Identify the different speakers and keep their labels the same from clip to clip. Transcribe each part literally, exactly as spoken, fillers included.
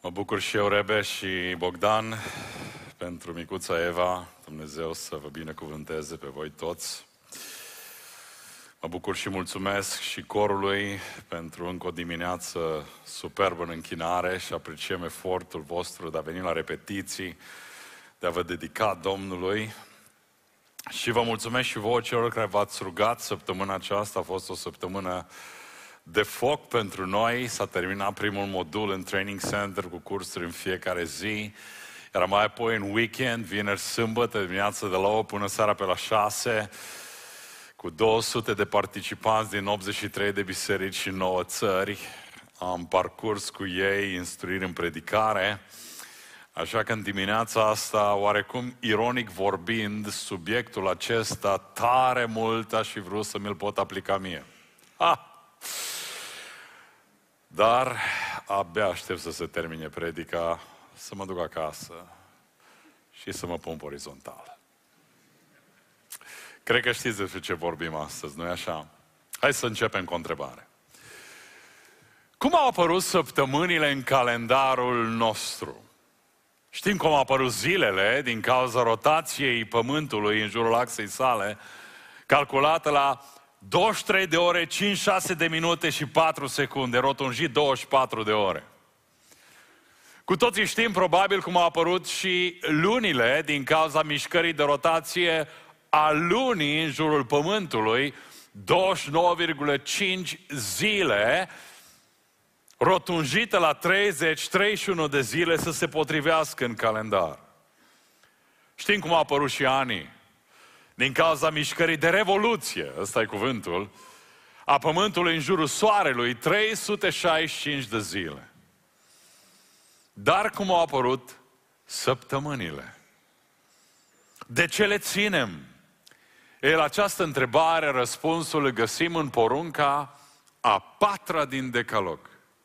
Speaker 1: Mă bucur și eu, Rebe și Bogdan, pentru micuța Eva. Dumnezeu să vă binecuvânteze pe voi toți. Mă bucur și mulțumesc și corului pentru încă o dimineață superbă în închinare și apreciem efortul vostru de a veni la repetiții, de a vă dedica Domnului. Și vă mulțumesc și vouă celor care v-ați rugat săptămâna aceasta. A fost o săptămână de foc pentru noi. S-a terminat primul modul în training center cu cursuri în fiecare zi. Iar mai apoi în weekend, vineri, sâmbătă, dimineața de la opt până seara pe la șase, cu două sute de participanți din optzeci și trei de biserici și nouă țări. Am parcurs cu ei instruiri în predicare. Așa că în dimineața asta, oarecum ironic vorbind, subiectul acesta tare mult aș fi vrut să mi-l pot aplica mie. Ha! Dar abia aștept să se termine predica, să mă duc acasă și să mă pun pe orizontal. Cred că știți despre ce vorbim astăzi, nu-i așa? Hai să începem cu o întrebare. Cum au apărut săptămânile în calendarul nostru? Știm cum au apărut zilele din cauza rotației Pământului în jurul axei sale, calculată la douăzeci și trei de ore, cincizeci și șase de minute și patru secunde, rotunjit douăzeci și patru de ore. Cu toții știm probabil cum au apărut și lunile din cauza mișcării de rotație a lunii în jurul Pământului, douăzeci și nouă virgulă cinci zile, rotunjită la treizeci treizeci și unu de zile să se potrivească în calendar. Știm cum au apărut și anii. Din cauza mișcării de revoluție, ăsta e cuvântul, a Pământului în jurul Soarelui, trei sute șaizeci și cinci de zile. Dar cum au apărut săptămânile? De ce le ținem? E, la această întrebare răspunsul îl găsim în porunca a patra din Decalog.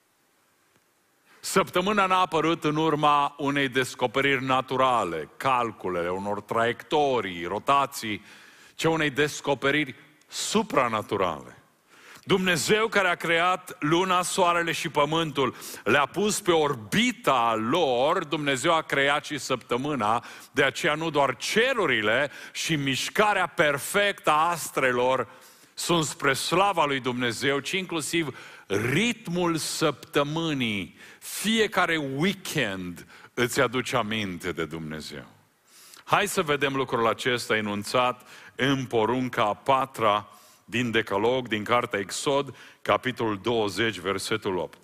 Speaker 1: Săptămâna n-a apărut în urma unei descoperiri naturale, calculele, unor traiectorii, rotații, ci unei descoperiri supranaturale. Dumnezeu care a creat luna, soarele și pământul, le-a pus pe orbita lor, Dumnezeu a creat și săptămâna, de aceea nu doar cerurile și mișcarea perfectă a astrelor sunt spre slava lui Dumnezeu, ci inclusiv ritmul săptămânii. Fiecare weekend îți aduce aminte de Dumnezeu. Hai să vedem lucrul acesta enunțat în porunca a patra din Decalog, din cartea Exod, capitolul douăzeci, versetul opt.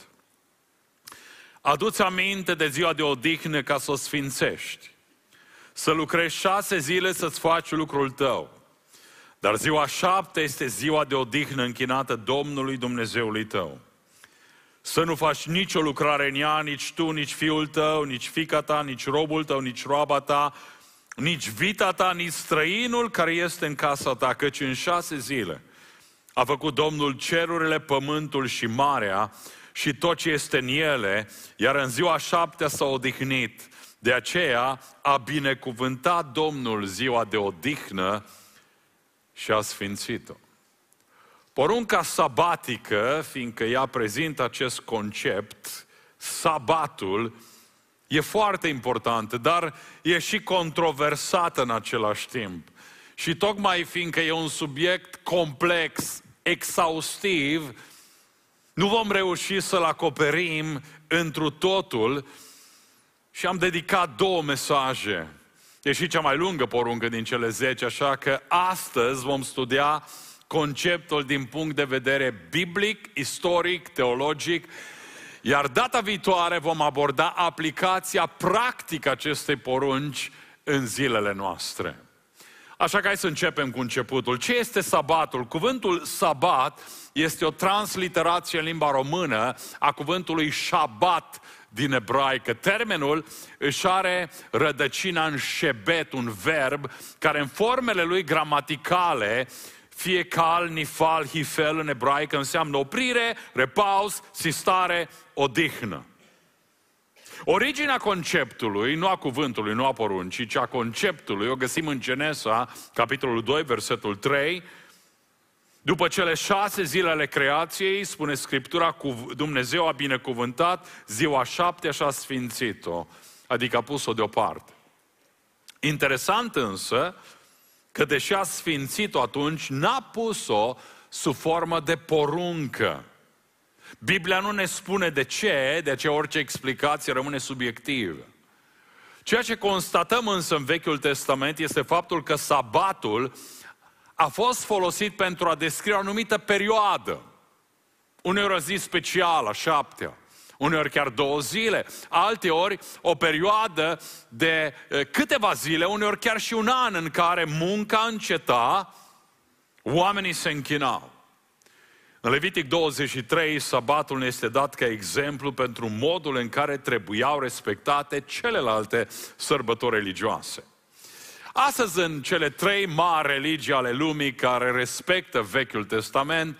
Speaker 1: Adu-ți aminte de ziua de odihnă ca să o sfințești, să lucrezi șase zile să-ți faci lucrul tău. Dar ziua șapte este ziua de odihnă închinată Domnului Dumnezeului tău. Să nu faci nicio lucrare în ea, nici tu, nici fiul tău, nici fiica ta, nici robul tău, nici roaba ta, nici vita ta, nici străinul care este în casa ta, căci în șase zile a făcut Domnul cerurile, pământul și marea și tot ce este în ele, iar în ziua șaptea s-a odihnit. De aceea a binecuvântat Domnul ziua de odihnă și a sfințit-o. Porunca sabatică, fiindcă ea prezintă acest concept, sabatul, e foarte importantă, dar e și controversată în același timp. Și tocmai fiindcă e un subiect complex, exhaustiv, nu vom reuși să-l acoperim întru totul și am dedicat două mesaje. E și cea mai lungă poruncă din cele zece, așa că astăzi vom studia conceptul din punct de vedere biblic, istoric, teologic, iar data viitoare vom aborda aplicația practică acestei porunci în zilele noastre. Așa că hai să începem cu începutul. Ce este sabatul? Cuvântul sabat este o transliterație în limba română a cuvântului shabat din ebraică. Termenul își are rădăcina în shebet, un verb care în formele lui gramaticale, fie cal, nifal, hifel în ebraică, înseamnă oprire, repaus, sistare, odihnă. Originea conceptului, nu a cuvântului, nu a poruncii, ci a conceptului, o găsim în Genesa, capitolul doi, versetul trei, După cele șase zile ale creației, spune Scriptura, Dumnezeu a binecuvântat ziua șaptea și a sfințit-o, adică a pus-o deoparte. Interesant însă că deși a sfințit-o atunci, n-a pus-o sub formă de poruncă. Biblia nu ne spune de ce, de aceea orice explicație rămâne subiectivă. Ceea ce constatăm însă în Vechiul Testament este faptul că sabatul a fost folosit pentru a descrie o anumită perioadă. Uneori o zi specială, șaptea, uneori chiar două zile, alteori o perioadă de câteva zile, uneori chiar și un an în care munca înceta, oamenii se închinau. În Levitic douăzeci și trei, sabatul ne este dat ca exemplu pentru modul în care trebuiau respectate celelalte sărbători religioase. Astăzi, în cele trei mari religii ale lumii care respectă Vechiul Testament,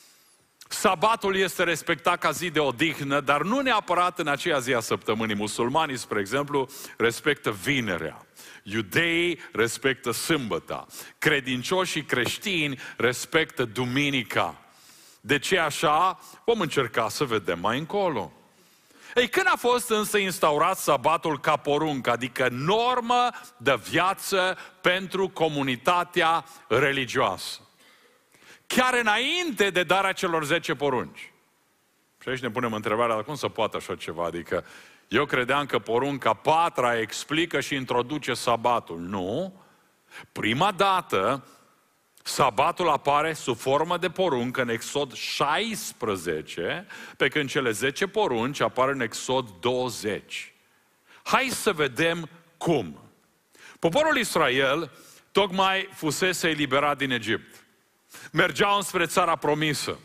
Speaker 1: sabatul este respectat ca zi de odihnă, dar nu neapărat în aceea zi a săptămânii. Musulmanii, spre exemplu, respectă vinerea. Iudeii respectă sâmbăta. Credincioșii creștini respectă duminica. De ce așa? Vom încerca să vedem mai încolo. Ei, când a fost însă instaurat sabatul ca poruncă, adică normă de viață pentru comunitatea religioasă? Chiar înainte de darea celor zece porunci. Și aici ne punem întrebarea, cum să poată așa ceva? Adică eu credeam că porunca patra explică și introduce sabatul. Nu. Prima dată, sabatul apare sub formă de poruncă în Exod șaisprezece, pe când cele zece porunci apar în Exod douăzeci. Hai să vedem cum. Poporul Israel tocmai fusese eliberat din Egipt. Mergeau înspre țara promisă.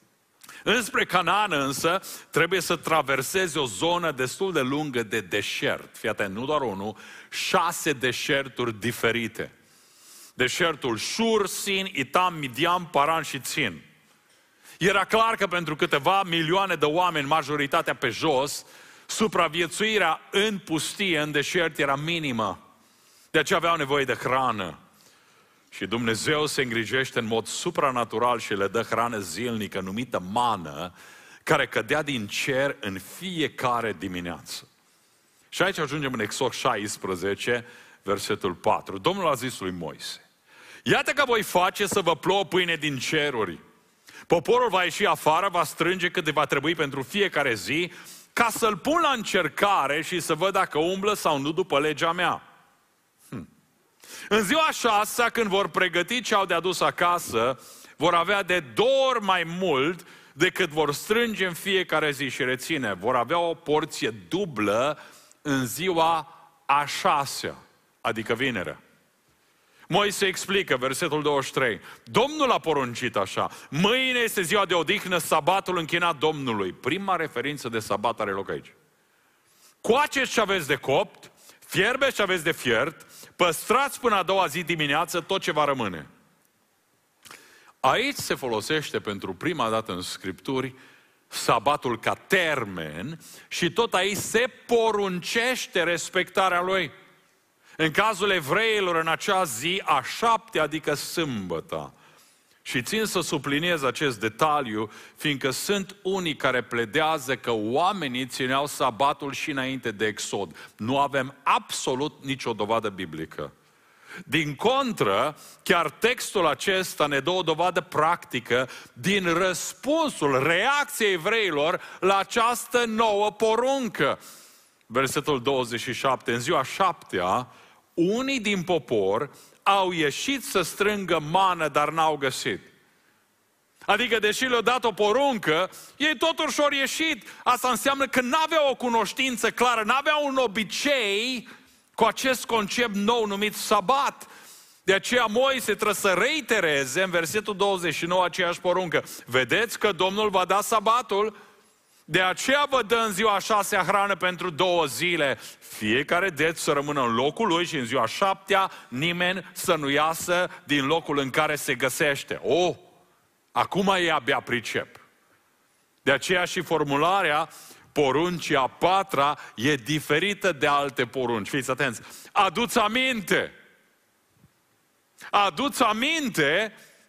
Speaker 1: Înspre Canaan însă trebuie să traverseze o zonă destul de lungă de deșert. Fii atent, nu doar unul, șase deșerturi diferite. Deșertul Shur, Sin, Itam, Midian, Paran și Țin. Era clar că pentru câteva milioane de oameni, majoritatea pe jos, supraviețuirea în pustie, în deșert, era minimă. De aceea aveau nevoie de hrană. Și Dumnezeu se îngrijește în mod supranatural și le dă hrană zilnică, numită mană, care cădea din cer în fiecare dimineață. Și aici ajungem în Exod șaisprezece, versetul patru. Domnul a zis lui Moise: iată că voi face să vă plouă pâine din ceruri. Poporul va ieși afară, va strânge cât va trebui pentru fiecare zi, ca să-l pun la încercare și să văd dacă umblă sau nu după legea mea. Hm. În ziua șasea, când vor pregăti ce au de adus acasă, vor avea de două ori mai mult decât vor strânge în fiecare zi. Și reține, vor avea o porție dublă în ziua a șasea, adică vinerea. Moise explică, versetul douăzeci și trei, Domnul a poruncit așa: mâine este ziua de odihnă, sabatul închinat Domnului. Prima referință de sabat are loc aici. Coaceți ce aveți de copt, fierbeți ce aveți de fiert, păstrați până a doua zi dimineață tot ce va rămâne. Aici se folosește pentru prima dată în Scripturi sabatul ca termen și tot aici se poruncește respectarea lui. În cazul evreilor, în acea zi a șaptea, adică sâmbăta. Și țin să subliniez acest detaliu, fiindcă sunt unii care pledează că oamenii țineau sabatul și înainte de Exod. Nu avem absolut nicio dovadă biblică. Din contră, chiar textul acesta ne dă o dovadă practică din răspunsul, reacției evreilor la această nouă poruncă. Versetul douăzeci și șapte, în ziua șaptea, unii din popor au ieșit să strângă mană, dar n-au găsit. Adică, deși le-au dat o poruncă, ei totuși au ieșit. Asta înseamnă că n-aveau o cunoștință clară, n-aveau un obicei cu acest concept nou numit sabat. De aceea Moise trebuie să reitereze în versetul douăzeci și nouă aceeași poruncă. Vedeți că Domnul va da sabatul? De aceea vă dă în ziua a șasea hrană pentru două zile. Fiecare deț să rămână în locul lui și în ziua șaptea nimeni să nu iasă din locul în care se găsește. Oh, acum ei abia pricep. De aceea și formularea poruncii a patra e diferită de alte porunci. Fiți atenți! Adu-ți aminte! Adu-ți aminte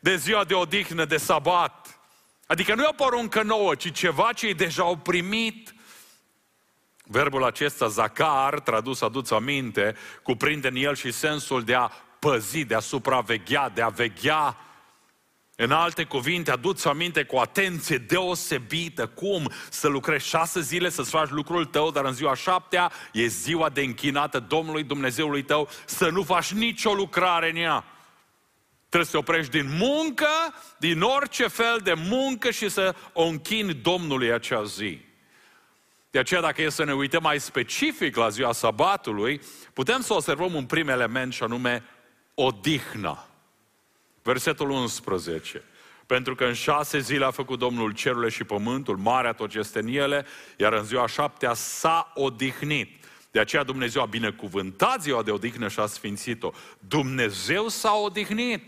Speaker 1: de ziua de odihnă, de sabat. Adică nu e o poruncă nouă, ci ceva ce ei deja au primit. Verbul acesta, zakar, tradus aduți aminte, cuprinde în el și sensul de a păzi, de a supraveghea, de a veghea. În alte cuvinte, aduți aminte cu atenție deosebită cum să lucrezi șase zile, să-ți faci lucrul tău, dar în ziua șaptea e ziua de închinată Domnului Dumnezeului tău, să nu faci nicio lucrare în ea. Trebuie să te oprești din muncă, din orice fel de muncă și să o închini Domnului acea zi. De aceea, dacă e să ne uităm mai specific la ziua sabatului, putem să observăm un prim element și anume odihna. Versetul unsprezece. Pentru că în șase zile a făcut Domnul cerurile și pământul, marea tot ce este în ele, iar în ziua șaptea s-a odihnit. De aceea Dumnezeu a binecuvântat ziua de odihnă și a sfințit-o. Dumnezeu s-a odihnit.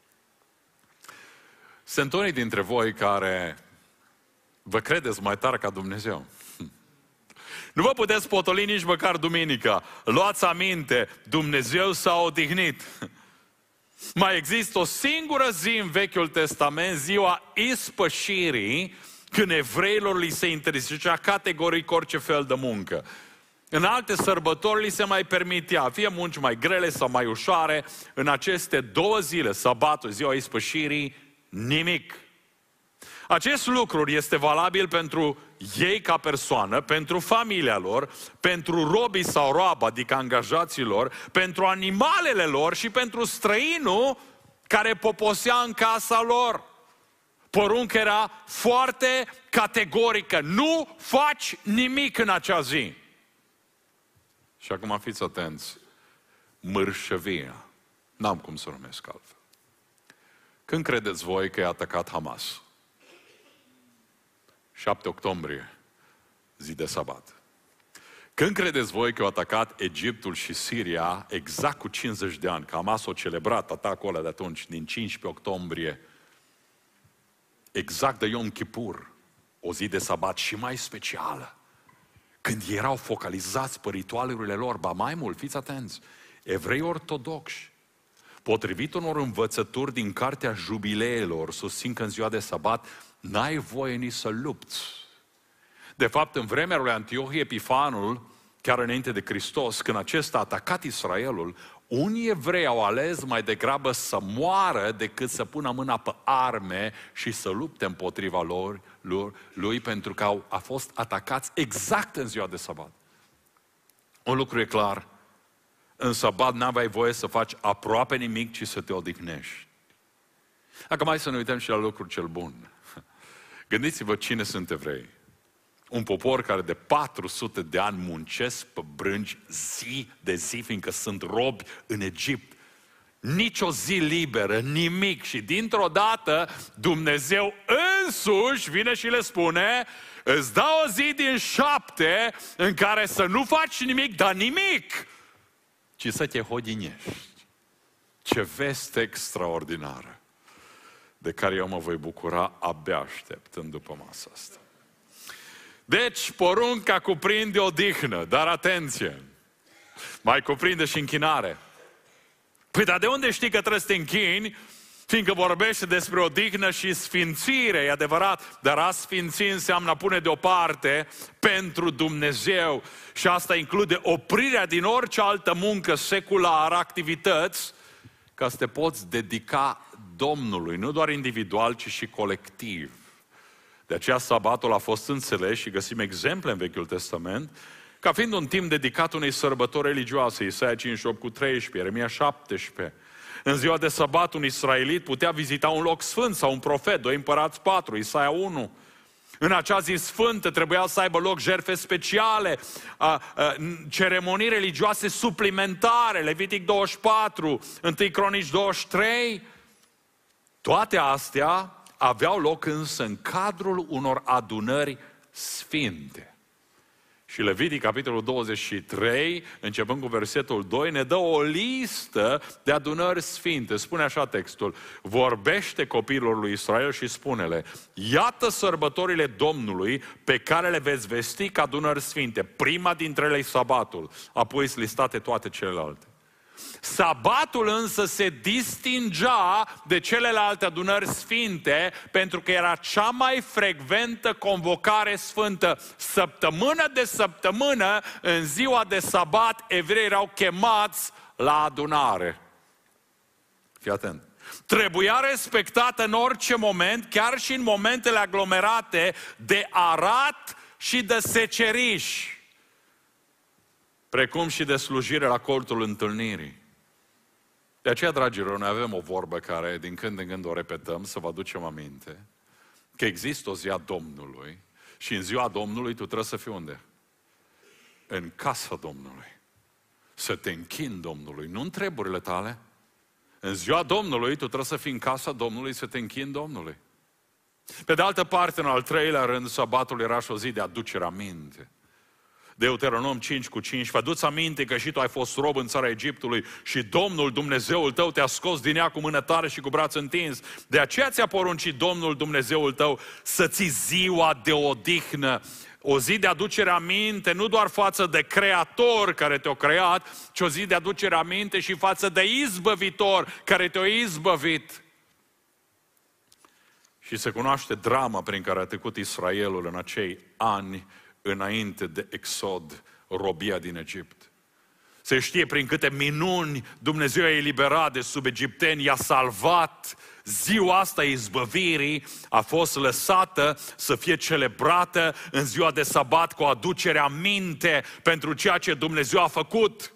Speaker 1: Sunt unii dintre voi care vă credeți mai tare ca Dumnezeu. Nu vă puteți potoli nici măcar duminica. Luați aminte, Dumnezeu s-a odihnit. Mai există o singură zi în Vechiul Testament, ziua ispășirii, când evreilor li se interzicea categoric orice fel de muncă. În alte sărbători li se mai permitea, fie munci mai grele sau mai ușoare, în aceste două zile, sabatul, ziua ispășirii, nimic. Acest lucru este valabil pentru ei ca persoană, pentru familia lor, pentru robii sau roabă, adică angajații lor, pentru animalele lor și pentru străinul care poposea în casa lor. Porunca era foarte categorică. Nu faci nimic în acea zi. Și acum fiți atenți. Mărșăvia. N-am cum să o numesc altfel. Când credeți voi că i-a atacat Hamas? șapte octombrie, zi de sabat. Când credeți voi că au atacat Egiptul și Siria exact cu cincizeci de ani, că Hamas a celebrat atacul ăla de atunci, din cincisprezece octombrie, exact de Yom Kippur, o zi de sabat și mai specială, când erau focalizați pe ritualurile lor, ba mai mult, fiți atenți, evrei ortodoxi, potrivit unor învățături din Cartea Jubileelor, susțin că în ziua de sabat n-ai voie nici să lupți. De fapt, în vremea lui Antiohie Epifanul, chiar înainte de Hristos, când acesta a atacat Israelul, unii evrei au ales mai degrabă să moară decât să pună mâna pe arme și să lupte împotriva lor, lor lui, pentru că au a fost atacați exact în ziua de sabat. Un lucru e clar, în sabat n-aveai voie să faci aproape nimic, ci să te odihnești. Acum hai să ne uităm și la lucrul cel bun. Gândiți-vă cine sunt evrei. Un popor care de patru sute de ani muncesc pe brânci zi de zi, fiindcă sunt robi în Egipt. Nici o zi liberă, nimic. Și dintr-o dată Dumnezeu însuși vine și le spune: îți dau o zi din șapte în care să nu faci nimic, dar nimic, ci să te hodinești. Ce veste extraordinară, de care eu mă voi bucura abia așteptând după masa asta. Deci, porunca cuprinde odihnă, dar atenție, mai cuprinde și închinare. Păi, dar de unde știi că trebuie să te închini? Fiindcă vorbește despre odihnă și sfințire, e adevărat, dar a sfinți înseamnă a pune deoparte pentru Dumnezeu. Și asta include oprirea din orice altă muncă seculară, activități, ca să te poți dedica Domnului, nu doar individual, ci și colectiv. De aceea sabatul a fost înțeles și găsim exemple în Vechiul Testament ca fiind un timp dedicat unei sărbători religioase. Isaia cincizeci și opt cu treisprezece, Ieremia șaptesprezece. În ziua de sabat un israelit putea vizita un loc sfânt sau un profet, doi Împărați patru, Isaia unu. În acea zi sfântă trebuia să aibă loc jertfe speciale, a, a, ceremonii religioase suplimentare, Levitic douăzeci și patru, întâi Cronici douăzeci și trei. Toate astea aveau loc însă în cadrul unor adunări sfinte. Și Levitic, capitolul douăzeci și trei, începând cu versetul doi, ne dă o listă de adunări sfinte. Spune așa textul: vorbește copiilor lui Israel și spune-le: iată sărbătorile Domnului pe care le veți vesti ca adunări sfinte. Prima dintre ele e sabatul, apoi sunt listate toate celelalte. Sabatul însă se distingea de celelalte adunări sfinte pentru că era cea mai frecventă convocare sfântă. Săptămână de săptămână, în ziua de sabat, evreii erau chemați la adunare. Fii atent. Trebuia respectată în orice moment, chiar și în momentele aglomerate de arat și de seceriș, precum și de slujire la cortul întâlnirii. De aceea, dragilor, noi avem o vorbă care din când în când o repetăm, să vă aducem aminte, că există o zi a Domnului și în ziua Domnului tu trebuie să fii unde? În casa Domnului. Să te închini Domnului, nu în treburile tale. În ziua Domnului tu trebuie să fii în casa Domnului, să te închini Domnului. Pe de altă parte, în al treilea rând, sabatul era și o zi de aducere aminte. Deuteronom cinci cu cinci, vă aduți aminte că și tu ai fost rob în țara Egiptului și Domnul Dumnezeul tău te-a scos din ea cu mână tare și cu braț întins. De aceea ți-a poruncit Domnul Dumnezeul tău să ții ziua de odihnă. O zi de aducere aminte, nu doar față de Creator care te-a creat, ci o zi de aducere aminte și față de izbăvitor care te-a izbăvit. Și se cunoaște drama prin care a trecut Israelul în acei ani înainte de exod, robia din Egipt. Se știe prin câte minuni Dumnezeu i-a eliberat de sub egipteni, i-a salvat. Ziua asta izbăvirii a fost lăsată să fie celebrată în ziua de sabat cu aducere aminte pentru ceea ce Dumnezeu a făcut.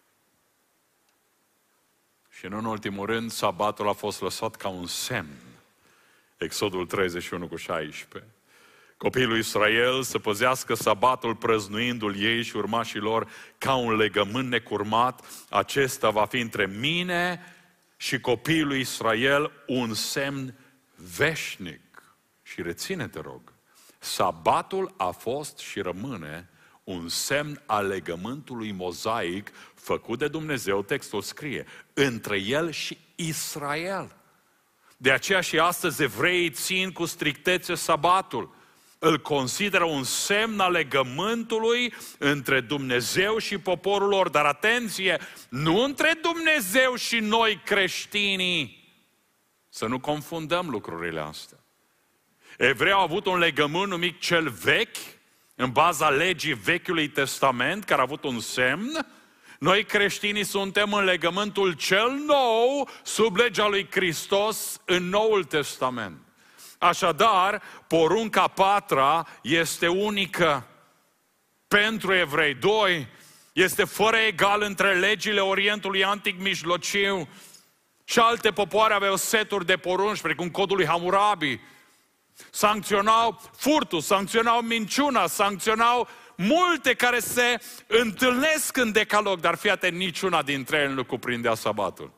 Speaker 1: Și nu în ultimul rând, sabatul a fost lăsat ca un semn. Exodul treizeci și unu cu șaisprezece. Copiii lui Israel să păzească sabatul prăznuindu-l ei și urmașii lor ca un legământ necurmat. Acesta va fi între mine și copiii lui Israel un semn veșnic. Și reține, te rog, sabatul a fost și rămâne un semn al legământului mozaic făcut de Dumnezeu, textul scrie, între el și Israel. De aceea și astăzi evreii țin cu strictețe sabatul. Îl consideră un semn al legământului între Dumnezeu și poporul lor. Dar atenție, nu între Dumnezeu și noi creștinii. Să nu confundăm lucrurile astea. Evreii au avut un legământ numit cel vechi, în baza legii Vechiului Testament, care a avut un semn. Noi creștinii suntem în legământul cel nou, sub legea lui Hristos, în Noul Testament. Așadar, porunca a patra este unică pentru evrei. Doi, este fără egal între legile Orientului Antic Mijlociu și alte popoare aveau seturi de porunci, precum codul lui Hammurabi. Sancționau furtul, sancționau minciuna, sancționau multe care se întâlnesc în decalog, dar fii atent, niciuna dintre ele nu cuprindea sabatul.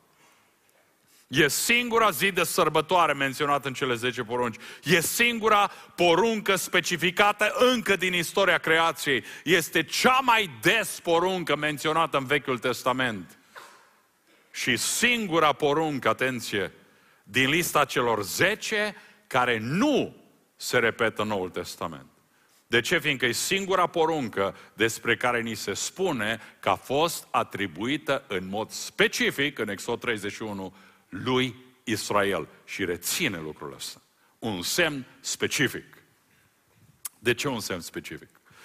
Speaker 1: E singura zi de sărbătoare menționată în cele zece porunci. E singura poruncă specificată încă din istoria creației. Este cea mai des poruncă menționată în Vechiul Testament. Și singura poruncă, atenție, din lista celor zece care nu se repetă în Noul Testament. De ce? Fiindcă e singura poruncă despre care ni se spune că a fost atribuită în mod specific, în Exod treizeci și unu, lui Israel. Și reține lucrul ăsta. Un semn specific. De ce un semn specific?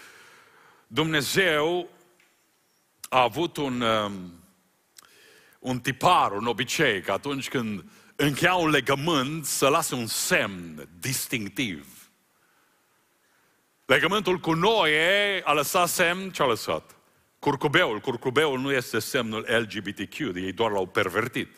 Speaker 1: Dumnezeu a avut un, um, un tipar, un obicei, că atunci când încheia un legământ să lase un semn distinctiv. Legământul cu Noe a lăsat semn, ce a lăsat? Curcubeul. Curcubeul nu este semnul L G B T Q, ei doar l-au pervertit.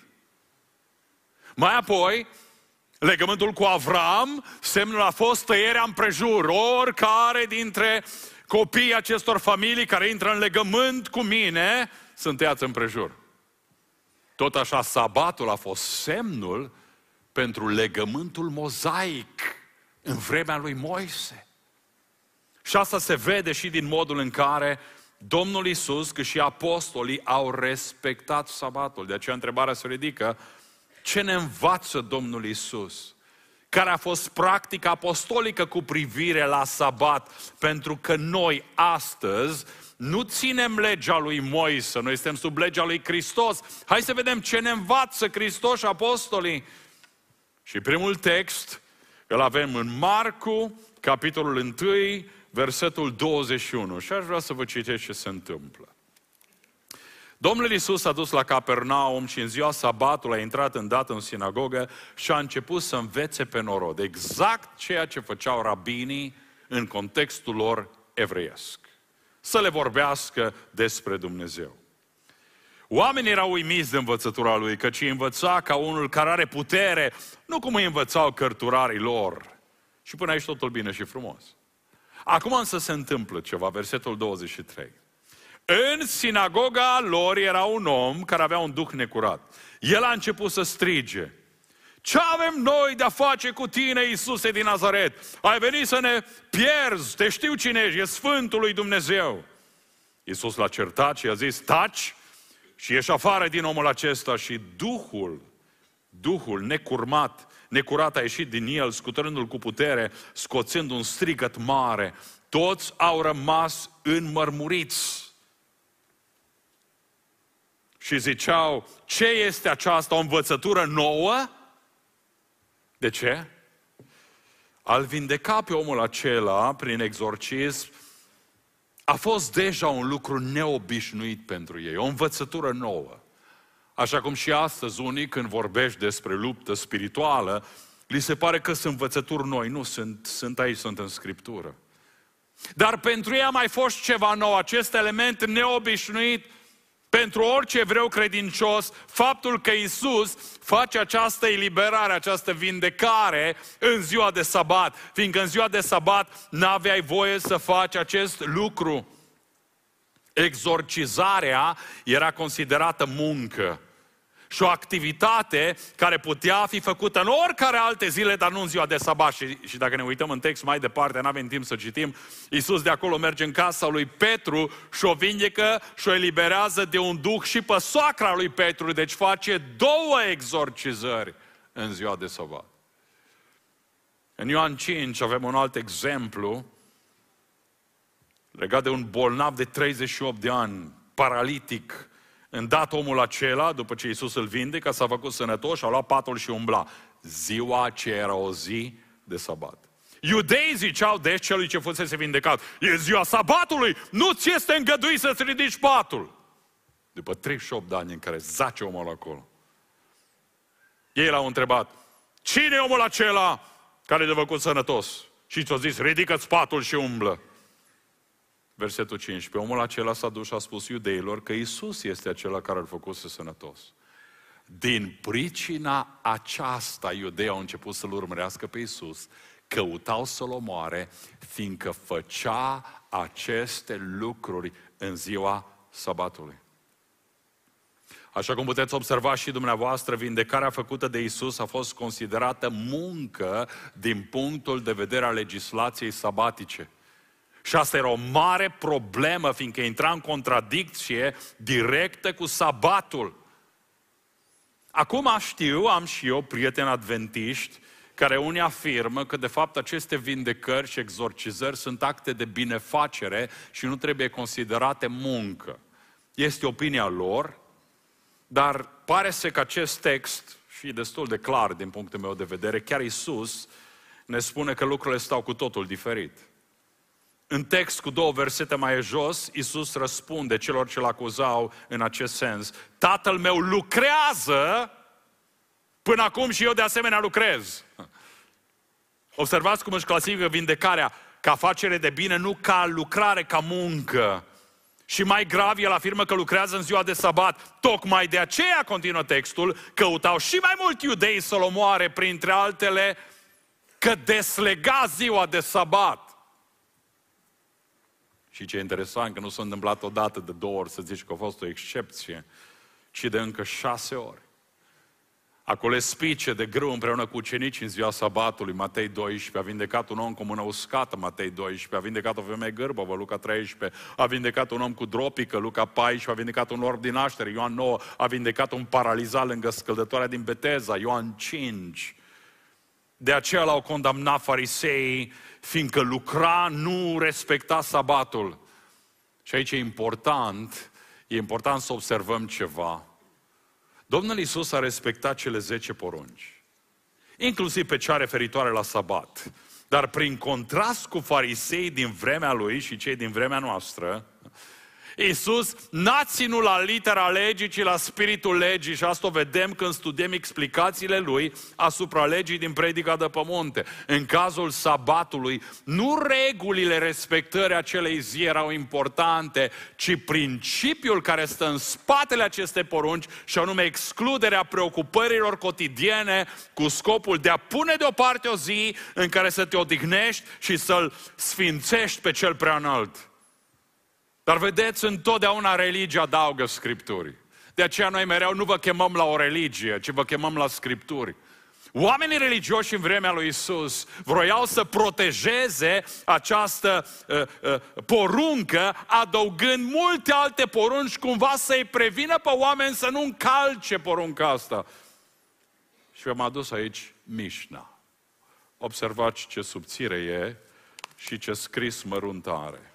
Speaker 1: Mai apoi, legământul cu Avram, semnul a fost tăierea împrejur. Oricare dintre copiii acestor familii care intră în legământ cu mine sunt tăiați împrejur. Tot așa, sabatul a fost semnul pentru legământul mozaic în vremea lui Moise. Și asta se vede și din modul în care Domnul Iisus, cât și apostolii au respectat sabatul. De aceea întrebarea se ridică, ce ne învață Domnul Iisus care a fost practica apostolică cu privire la sabat, pentru că noi astăzi nu ținem legea lui Moise, noi suntem sub legea lui Hristos. Hai să vedem ce ne învață Hristos și apostolii. Și primul text îl avem în Marcu, capitolul unu, versetul douăzeci și unu. Și aș vrea să vă citesc ce se întâmplă. Domnul Iisus a dus la Capernaum și în ziua sabatului a intrat îndată în sinagogă și a început să învețe pe norod exact ceea ce făceau rabinii în contextul lor evreiesc. Să le vorbească despre Dumnezeu. Oamenii erau uimiți de învățătura lui, căci îi învăța ca unul care are putere, nu cum îi învățau cărturarii lor. Și până aici totul bine și frumos. Acum însă se întâmplă ceva, versetul douăzeci și trei. În sinagoga lor era un om care avea un duh necurat. El a început să strige: ce avem noi de-a face cu tine, Iisuse din Nazaret? Ai venit să ne pierzi, te știu cine ești, e Sfântul lui Dumnezeu. Iisus l-a certat și a zis: taci și ieși afară din omul acesta. Și Duhul, Duhul necurmat, necurat a ieșit din el, scutărându-l cu putere, scoțând un strigăt mare. Toți au rămas înmărmuriți. Și ziceau: ce este aceasta, o învățătură nouă? De ce? Al vindeca pe omul acela prin exorcism a fost deja un lucru neobișnuit pentru ei, o învățătură nouă. Așa cum și astăzi unii, când vorbești despre luptă spirituală, li se pare că sunt învățături noi. Nu, sunt, sunt aici, sunt în Scriptură. Dar pentru ei a mai fost ceva nou, acest element neobișnuit. Pentru orice evreu credincios, faptul că Iisus face această eliberare, această vindecare în ziua de sabat, fiindcă în ziua de sabat n-aveai voie să faci acest lucru. Exorcizarea era considerată muncă și o activitate care putea fi făcută în oricare alte zile, dar nu în ziua de sabat. Și, și dacă ne uităm în text mai departe, n-avem timp să citim, Iisus de acolo merge în casa lui Petru și o vindecă și o eliberează de un duh și pe soacra lui Petru. Deci face două exorcizări în ziua de sabat. În Ioan cinci avem un alt exemplu legat de un bolnav de treizeci și opt de ani, paralitic. Îndată omul acela, după ce Iisus îl vindecă, s-a făcut sănătos și a luat patul și umbla. Ziua aceea era o zi de sabat. Iudeii ziceau deci celui ce fusese vindecat: e ziua sabatului, nu ți este îngăduit să-ți ridici patul. După treizeci și opt de ani în care zace omul acolo, ei l-au întrebat: cine e omul acela care te-a făcut sănătos? Și ți-a zis: ridică-ți patul și umblă. Versetul cincisprezece. Omul acela s-a dus și a spus iudeilor că Iisus este acela care îl făcuse sănătos. Din pricina aceasta, iudeii au început să-L urmărească pe Iisus, căutau să-L omoare, fiindcă făcea aceste lucruri în ziua sabatului. Așa cum puteți observa și dumneavoastră, vindecarea făcută de Iisus a fost considerată muncă din punctul de vedere al legislației sabatice. Și asta era o mare problemă, fiindcă intra în contradicție directă cu sabatul. Acum știu, am și eu prieteni adventiști, care unii afirmă că de fapt aceste vindecări și exorcizări sunt acte de binefacere și nu trebuie considerate muncă. Este opinia lor, dar pare să că acest text, și destul de clar din punctul meu de vedere, chiar Iisus ne spune că lucrurile stau cu totul diferit. În text, cu două versete mai jos, Iisus răspunde celor ce l-acuzau în acest sens: Tatăl meu lucrează, până acum și eu de asemenea lucrez. Observați cum își clasifică vindecarea ca afacere de bine, nu ca lucrare, ca muncă. Și mai grav, el afirmă că lucrează în ziua de sabat. Tocmai de aceea, continuă textul, căutau și mai mult iudeii să-L omoare, printre altele, că deslega ziua de sabat. Și ce e interesant, că nu s-a întâmplat odată, de două ori, să zici că a fost o excepție, ci de încă șase ori. Acolo e spice de grâu împreună cu ucenici în ziua sabatului, Matei doisprezece, a vindecat un om cu mână uscată, Matei doisprezece, a vindecat o femeie gârbăvă, Luca treisprezece, a vindecat un om cu dropică, Luca paisprezece, a vindecat un orb din naștere, Ioan nouă, a vindecat un paralizat lângă scăldătoarea din Beteza, Ioan cinci. De aceea l-au condamnat fariseii, fiindcă lucra, nu respecta sabatul. Și aici e important, e important să observăm ceva. Domnul Iisus a respectat cele zece porunci, inclusiv pe cea referitoare la sabat. Dar prin contrast cu farisei din vremea lui și cei din vremea noastră, Iisus n-a ținut la litera legii, ci la spiritul legii, și asta o vedem când studiem explicațiile lui asupra legii din Predica de pe munte. În cazul sabatului, nu regulile respectării acelei zi erau importante, ci principiul care stă în spatele acestei porunci, și anume excluderea preocupărilor cotidiene cu scopul de a pune deoparte o zi în care să te odihnești și să-L sfințești pe Cel Preaînalt. Dar vedeți, întotdeauna religia adaugă Scripturii. De aceea noi mereu nu vă chemăm la o religie, ci vă chemăm la Scripturi. Oamenii religioși în vremea lui Iisus vroiau să protejeze această uh, uh, poruncă, adăugând multe alte porunci, cumva să-i prevină pe oameni să nu încalce porunca asta. Și v-am adus aici Mișna. Observați ce subțire e și ce scris mărunt are.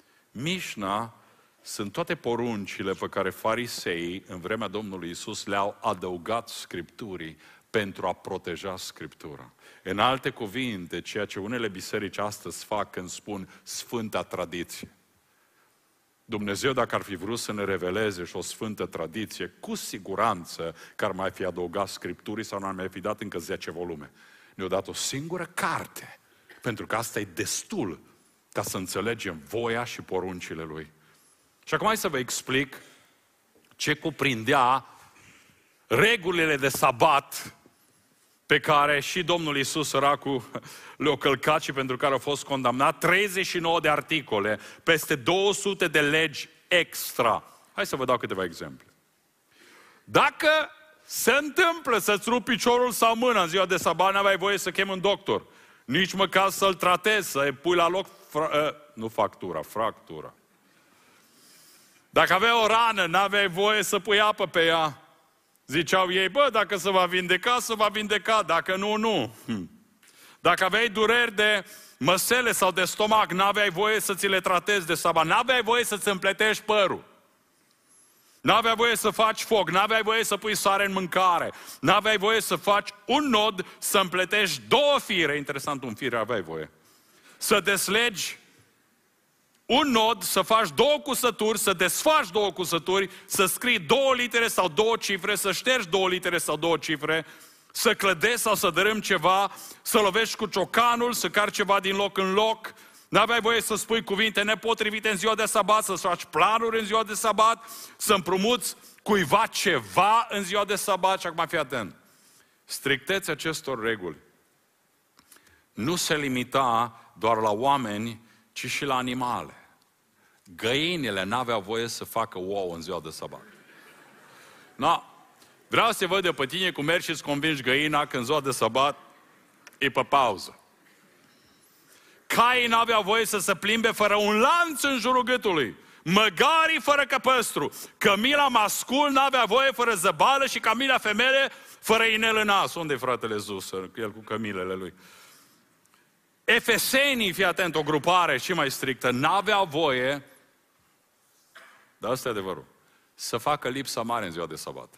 Speaker 1: Mișna sunt toate poruncile pe care fariseii în vremea Domnului Iisus le-au adăugat Scripturii pentru a proteja Scriptura. În alte cuvinte, ceea ce unele biserici astăzi fac când spun Sfânta Tradiție. Dumnezeu, dacă ar fi vrut să ne reveleze și o sfântă tradiție, cu siguranță că ar mai fi adăugat Scripturii sau n-ar mai fi dat încă zece volume. Ne-a dat o singură carte, pentru că asta e destul ca să înțelegem voia și poruncile Lui. Și acum hai să vă explic ce cuprindea regulile de sabat pe care și Domnul Iisus, săracul, le-a călcat și pentru care a fost condamnat. treizeci și nouă de articole, peste două sute de legi extra. Hai să vă dau câteva exemple. Dacă se întâmplă să-ți rupi piciorul sau mâna în ziua de sabat, n-aveai voie să chemi un doctor. Nici măcar să-l tratezi, să-i pui la loc, fra, nu factura, fractura. Dacă aveai o rană, n-aveai voie să pui apă pe ea. Ziceau ei, bă, dacă se va vindeca, se va vindeca, dacă nu, nu. Hm. Dacă aveai dureri de măsele sau de stomac, n-aveai voie să ți le tratezi de sabat, n-aveai voie să-ți împletești părul. N-aveai voie să faci foc, n-aveai voie să pui sare în mâncare, n-aveai voie să faci un nod, să împletești două fire, interesant, un fir aveai voie, să deslegi un nod, să faci două cusături, să desfaci două cusături, să scrii două litere sau două cifre, să ștergi două litere sau două cifre, să clădezi sau să dărâmi ceva, să lovești cu ciocanul, să cari ceva din loc în loc. N-aveai voie să spui cuvinte nepotrivite în ziua de sabat, să faci planuri în ziua de sabat, să împrumuți cuiva ceva în ziua de sabat. Și acum fii atent. Strictețea acestor reguli nu se limita doar la oameni, ci și la animale. Găinile n-aveau voie să facă ouă în ziua de sabat. No. Vreau să văd de pe tine cum mergi și îți convingi găina că în ziua de sabat e pe pauză. Caii n-aveau voie să se plimbe fără un lanț în jurul gâtului. Măgarii fără căpăstru. Cămila mascul n-avea voie fără zăbală și camila femeie fără inel în nas. Unde-i fratele Zus, el cu cămilele lui? Efesenii, fii atent, o grupare și mai strictă, n-aveau voie, dar asta e adevărul, să facă lipsa mare în ziua de sabat.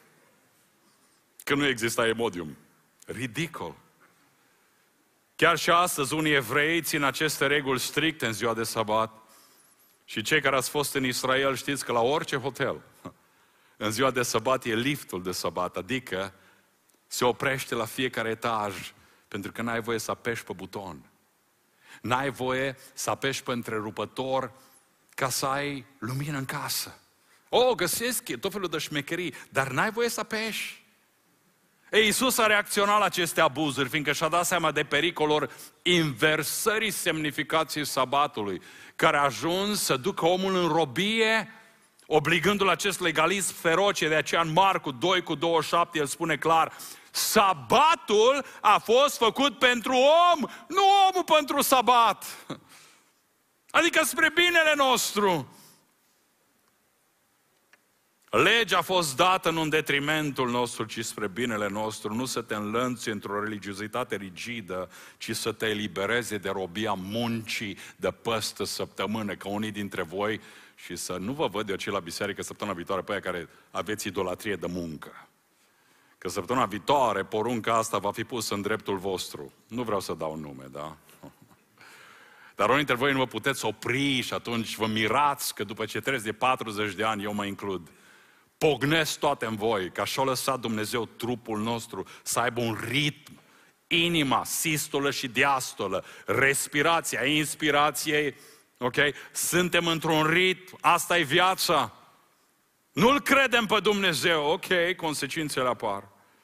Speaker 1: Că nu exista emodium. Ridicol. Chiar și astăzi, unii evrei țin aceste reguli stricte în ziua de sabat. Și cei care ați fost în Israel știți că la orice hotel, în ziua de sabat e liftul de sabat, adică se oprește la fiecare etaj, pentru că n-ai voie să apeși pe buton. N-ai voie să apeși pe întrerupător ca să ai lumină în casă. O, găsesc tot felul de șmecherii, dar n-ai voie să apeși. Ei, Iisus a reacționat la aceste abuzuri, fiindcă și-a dat seama de pericolul inversării semnificației sabatului, care a ajuns să ducă omul în robie, obligându-l acest legalism feroce. De aceea în Marcu doi cu douăzeci și șapte el spune clar, sabatul a fost făcut pentru om, nu omul pentru sabat. Adică spre binele nostru. Legea a fost dată nu în detrimentul nostru, ci spre binele nostru, nu să te înlănțui într-o religiozitate rigidă, ci să te elibereze de robia muncii de păstă săptămână, că unii dintre voi, și să nu vă văd eu ce la biserică săptămâna viitoare pe aia care aveți idolatrie de muncă. Că săptămâna viitoare porunca asta va fi pusă în dreptul vostru. Nu vreau să dau nume, da? Dar unii dintre voi nu vă puteți opri și atunci vă mirați că după ce treci de patruzeci de ani eu mă includ. Pognesc toate în voi, că așa a lăsat Dumnezeu trupul nostru să aibă un ritm. Inima, sistolă și diastolă, respirația, inspirației, ok? Suntem într-un ritm, asta e viața. Nu-L credem pe Dumnezeu, ok, consecințele apar.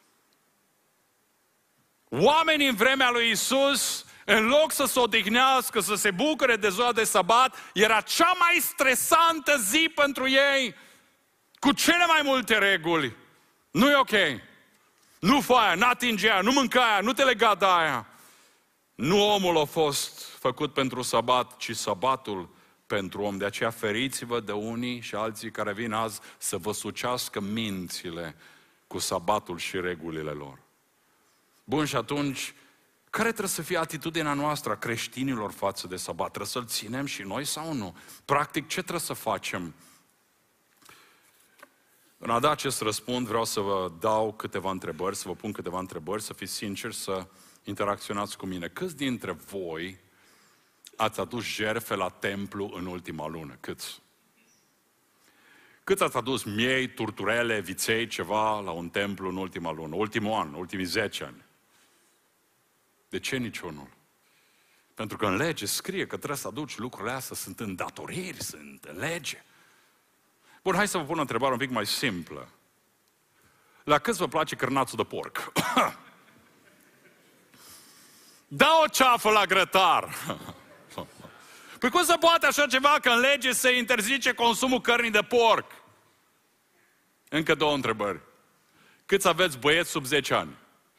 Speaker 1: Oamenii în vremea lui Iisus, în loc să se odihnească, să se bucure de ziua de sabat, era cea mai stresantă zi pentru ei, cu cele mai multe reguli. Nu e ok. Nu fă aia, n-atinge aia, nu mânca aia, nu te lega de aia. Nu omul a fost făcut pentru sabat, ci sabatul pentru om. De aceea feriți-vă de unii și alții care vin azi să vă sucească mințile cu sabatul și regulile lor. Bun, și atunci, care trebuie să fie atitudinea noastră a creștinilor față de sabat? Trebuie să-l ținem și noi sau nu? Practic, ce trebuie să facem? În a da acest răspund, vreau să vă dau câteva întrebări, să vă pun câteva întrebări, să fiți sinceri, să interacționați cu mine. Câți dintre voi ați adus jertfe la templu în ultima lună? Câți? Câți ați adus miei, turturele, viței, ceva la un templu în ultima lună? Ultimul an, ultimii zece ani? De ce niciunul? Pentru că în lege scrie că trebuie să aduci lucrurile astea, sunt îndatoriri, sunt în lege. Bun, hai să vă pun o întrebare un pic mai simplă. La câți vă place cârnațul de porc? Da o ceafă la grătar! Păi cum se poate așa ceva că în lege se interzice consumul cărnii de porc? Încă două întrebări. Câți aveți băieți sub zece ani?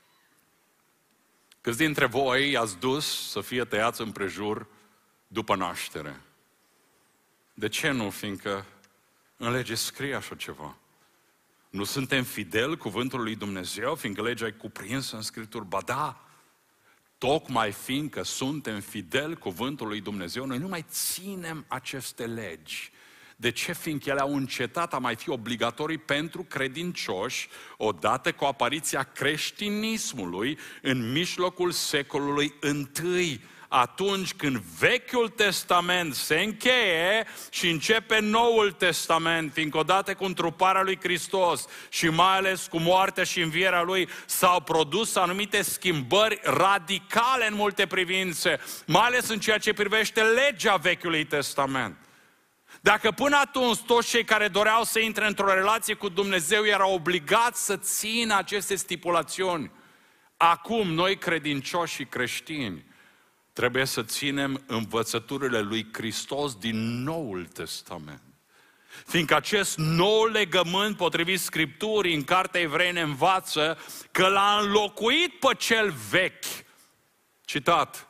Speaker 1: Câți dintre voi i-ați dus să fie tăiați împrejur după naștere? De ce nu? Fiindcă în lege scrie așa ceva. Nu suntem fideli cuvântului lui Dumnezeu, fiindcă legea e cuprinsă în Scripturi? Ba da, tocmai fiindcă suntem fideli cuvântului lui Dumnezeu, noi nu mai ținem aceste legi. De ce? Fiindcă ele au încetat a mai fi obligatorii pentru credincioși odată cu apariția creștinismului în mijlocul secolului întâi. Atunci când Vechiul Testament se încheie și începe Noul Testament, fiindcă odată cu întruparea lui Hristos și mai ales cu moartea și învierea lui s-au produs anumite schimbări radicale în multe privințe, mai ales în ceea ce privește legea Vechiului Testament. Dacă până atunci toți cei care doreau să intre într-o relație cu Dumnezeu erau obligați să țină aceste stipulațiuni, acum noi credincioși și creștini trebuie să ținem învățăturile lui Hristos din Noul Testament. Fiindcă acest nou legământ, potrivit Scripturii, în Cartea Evrei ne învață că l-a înlocuit pe cel vechi. Citat.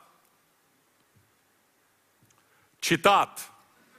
Speaker 1: Citat.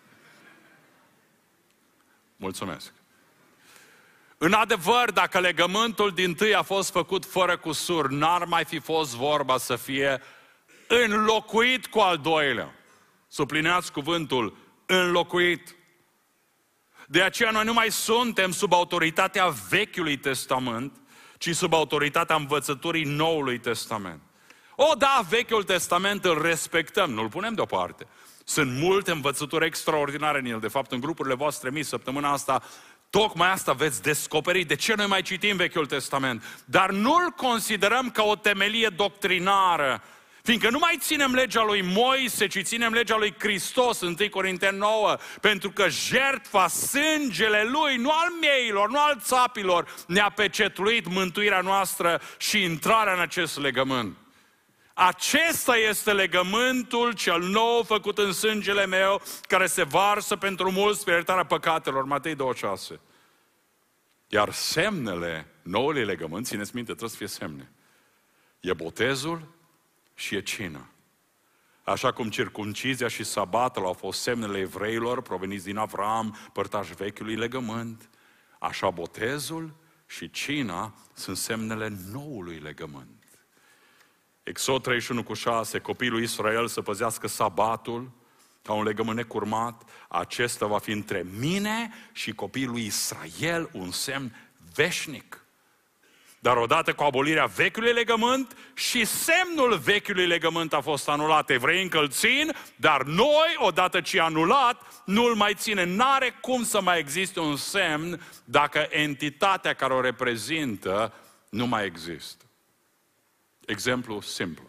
Speaker 1: Mulțumesc. În adevăr, dacă legământul dintâi a fost făcut fără cusur, n-ar mai fi fost vorba să fie înlocuit cu al doilea. Sublineați cuvântul înlocuit. De aceea noi nu mai suntem sub autoritatea Vechiului Testament, ci sub autoritatea învățăturii Noului Testament. O, da, Vechiul Testament îl respectăm, nu-l punem deoparte. Sunt multe învățături extraordinare în el. De fapt, în grupurile voastre mici, săptămâna asta, tocmai asta veți descoperi. De ce noi mai citim Vechiul Testament? Dar nu-l considerăm ca o temelie doctrinară, fiindcă nu mai ținem legea lui Moise, ci ținem legea lui Hristos, întâi Corinteni nouă, pentru că jertfa, sângele lui, nu al mieilor, nu al țapilor, ne-a pecetluit mântuirea noastră și intrarea în acest legământ. Acesta este legământul cel nou făcut în sângele meu, care se varsă pentru mulți spre iertarea păcatelor. Matei douăzeci și șase. Iar semnele noului legământ, țineți minte, trebuie să fie semne. E botezul și e cina. Așa cum circumcizia și sabatul au fost semnele evreilor proveniți din Avram, părtași vechiului legământ, Așa botezul și cina sunt semnele noului legământ. Exod treizeci și unu cu șase, copiii lui Israel să păzească sabatul ca un legământ necurmat, acesta va fi între mine și copiii lui Israel un semn veșnic. Dar odată cu abolirea vechiului legământ și semnul vechiului legământ a fost anulat. Evreii încă îl țin, dar noi, odată ce e anulat, nu-l mai ține. N-are cum să mai existe un semn dacă entitatea care o reprezintă nu mai există. Exemplu simplu.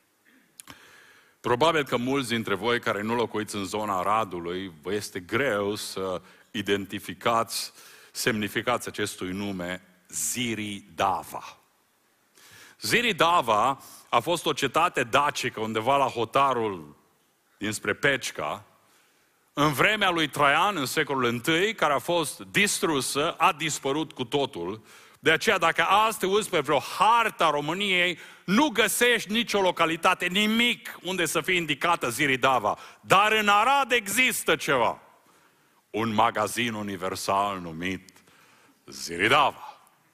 Speaker 1: Probabil că mulți dintre voi care nu locuiți în zona Aradului, vă este greu să identificați semnificația acestui nume, Ziridava. Ziridava a fost o cetate dacică undeva la hotarul dinspre Pecica, în vremea lui Traian, în secolul întâi, care a fost distrusă, a dispărut cu totul. De aceea, dacă azi te uiți pe vreo harta României, nu găsești nicio localitate, nimic unde să fie indicată Ziridava. Dar în Arad există ceva. Un magazin universal numit Ziridava.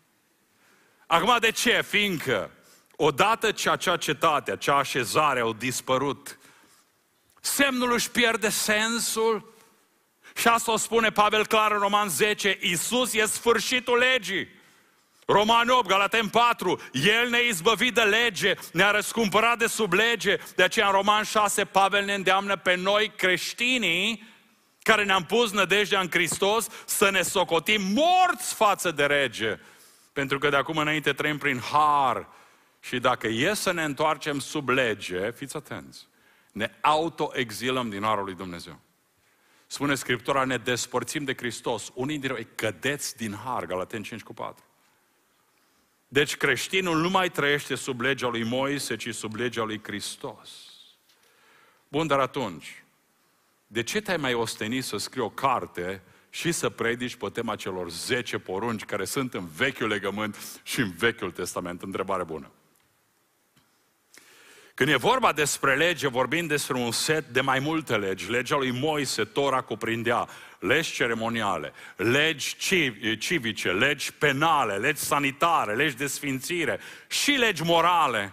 Speaker 1: Acum de ce? Fiindcă odată ce acea cetate, acea așezare au dispărut, semnul își pierde sensul. Și asta o spune Pavel clar în Roman zece, Iisus e sfârșitul legii. Roman opt, Galaten patru, El ne-a izbăvit de lege, ne-a răscumpărat de sub lege. De aceea în Roman șase, Pavel ne îndeamnă pe noi creștinii, care ne-am pus nădejdea în Hristos, să ne socotim morți față de rege. Pentru că de acum înainte trăim prin har. Și dacă e să ne întoarcem sub lege, fiți atenți, ne autoexilăm din harul lui Dumnezeu. Spune Scriptura, ne despărțim de Hristos. Unii dintre voi cădeți din har, Galaten cinci cu patru. Deci creștinul nu mai trăiește sub legea lui Moise, ci sub legea lui Hristos. Bun, dar atunci, de ce te-ai mai ostenit să scrii o carte și să predici pe tema celor zece porunci care sunt în Vechiul Legământ și în Vechiul Testament? Întrebare bună. Când e vorba despre lege, vorbim despre un set de mai multe legi. Legea lui Moise, Tora, cuprindea legi ceremoniale, legi civice, legi penale, legi sanitare, legi de sfințire și legi morale.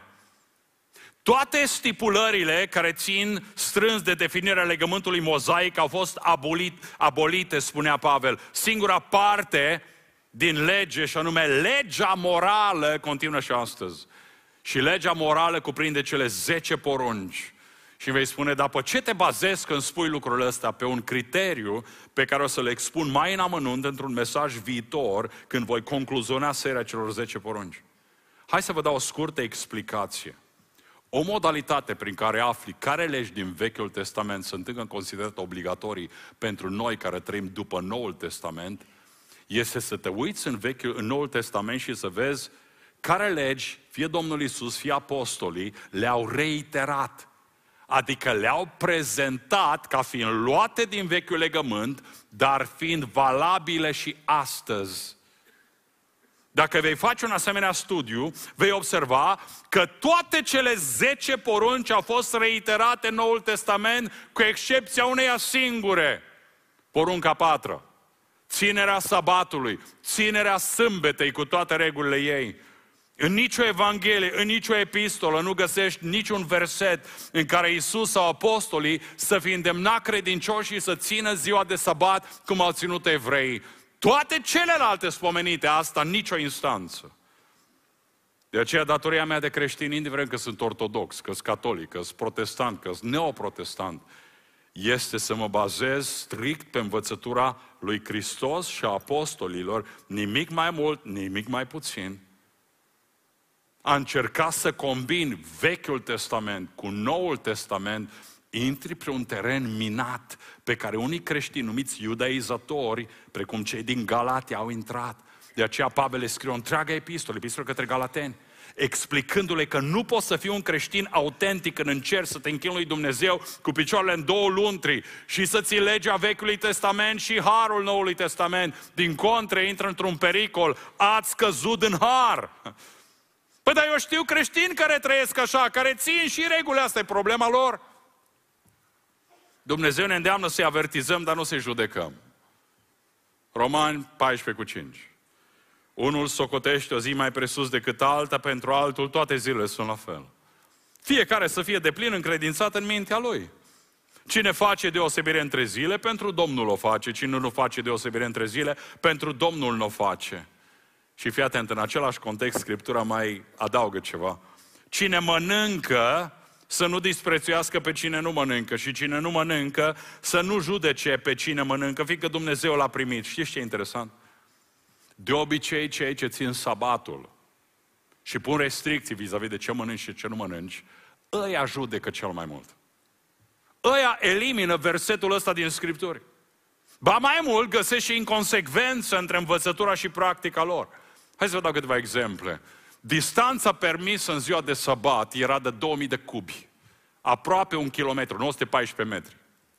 Speaker 1: Toate stipulările care țin strâns de definirea legământului mozaic au fost abolit, abolite, spunea Pavel. Singura parte din lege, și anume legea morală, continuă și astăzi. Și legea morală cuprinde cele zece porunci. Și vei spune, dar pe ce te bazezi când spui lucrul ăsta? Pe un criteriu pe care o să le expun mai în amănunt într-un mesaj viitor, când voi concluziona seria celor zece porunci. Hai să vă dau o scurtă explicație. O modalitate prin care afli care legi din Vechiul Testament sunt încă considerate obligatorii pentru noi care trăim după Noul Testament, este să te uiți în, Vechiul, în Noul Testament și să vezi care legi, fie Domnul Iisus, fie apostolii, le-au reiterat. Adică le-au prezentat ca fiind luate din Vechiul Legământ, dar fiind valabile și astăzi. Dacă vei face un asemenea studiu, vei observa că toate cele zece porunci au fost reiterate în Noul Testament, cu excepția uneia singure. Porunca patră. Ținerea sabatului, ținerea sâmbetei cu toate regulile ei. În nicio evanghelie, în nicio epistolă nu găsești niciun verset în care Iisus sau apostolii să fi îndemnat credincioșii să țină ziua de sabat cum au ținut evreii. Toate celelalte spomenite, asta în nicio instanță. De aceea datoria mea de creștin, indiferent că sunt ortodox, că sunt catolic, că sunt protestant, că sunt neoprotestant, este să mă bazez strict pe învățătura lui Hristos și a apostolilor, nimic mai mult, nimic mai puțin. A încerca să combin Vechiul Testament cu Noul Testament, intri pe un teren minat pe care unii creștini numiți iudaizatori, precum cei din Galatia, au intrat. De aceea Pavel le scrie o întreagă epistolă, epistolă către Galateni, explicându-le că nu poți să fii un creștin autentic când încerci să te închini lui Dumnezeu cu picioarele în două luntri și să ții legea Vechiului Testament și harul Noului Testament. Din contră, intră într-un pericol, ați căzut în har. Păi dar eu știu creștini care trăiesc așa, care țin și regulile astea, e problema lor. Dumnezeu ne îndeamnă să-i avertizăm, dar nu să-i judecăm. Romani paisprezece cu cinci. Unul socotește o zi mai presus decât alta, pentru altul toate zilele sunt la fel. Fiecare să fie deplin încredințat în mintea lui. Cine face deosebire între zile, pentru Domnul o face. Cine nu face deosebire între zile, pentru Domnul nu o face. Și fii atent, în același context, Scriptura mai adaugă ceva. Cine mănâncă, să nu disprețuiască pe cine nu mănâncă. Și cine nu mănâncă, să nu judece pe cine mănâncă, fiindcă Dumnezeu l-a primit. Știți ce e interesant? De obicei, cei ce țin sabatul și pun restricții vis-a-vis de ce mănânci și ce nu mănânci, ăia judecă cel mai mult. Ăia elimină versetul ăsta din Scripturi. Ba mai mult, găsești și inconsecvență între învățătura și practica lor. Hai să vă dau câteva exemple. Distanța permisă în ziua de sabat era de două mii de cubi. Aproape un kilometru, nouă sute paisprezece metri.